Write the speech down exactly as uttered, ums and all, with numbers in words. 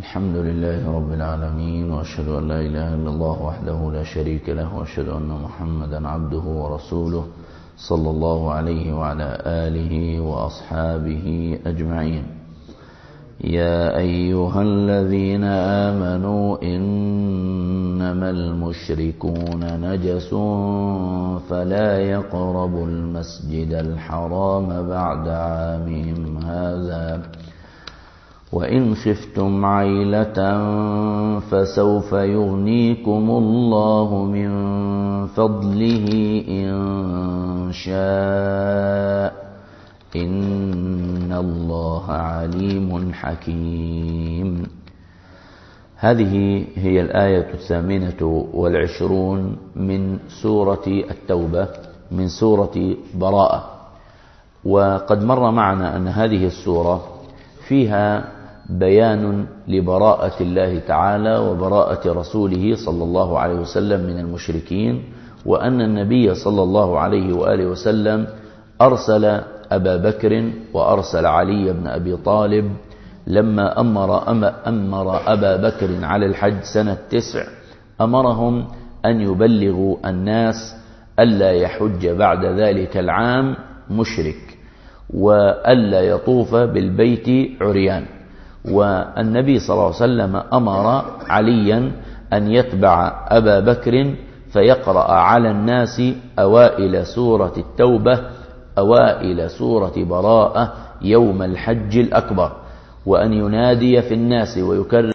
الحمد لله رب العالمين، وأشهد أن لا إله إلا الله وحده لا شريك له، وأشهد أن محمدا عبده ورسوله صلى الله عليه وعلى آله وأصحابه أجمعين. يا أيها الذين آمنوا إنما المشركون نجس فلا يقربوا المسجد الحرام بعد عامهم هذا، وإن خفتم عيلة فسوف يغنيكم الله من فضله إن شاء، إن الله عليم حكيم. هذه هي الآية الثامنة والعشرون من سورة التوبة، من سورة براءة. وقد مر معنا أن هذه السورة فيها بيان لبراءة الله تعالى وبراءة رسوله صلى الله عليه وسلم من المشركين، وأن النبي صلى الله عليه وآله وسلم أرسل أبا بكر وأرسل علي بن أبي طالب لما أمر, أمر أبا بكر على الحج سنة تسع، أمرهم أن يبلغوا الناس ألا يحج بعد ذلك العام مشرك، وألا يطوف بالبيت عريان. والنبي صلى الله عليه وسلم أمر عليا أن يتبع أبا بكر فيقرأ على الناس أوائل سورة التوبة، أوائل سورة براءة يوم الحج الأكبر، وأن ينادي في الناس ويكرر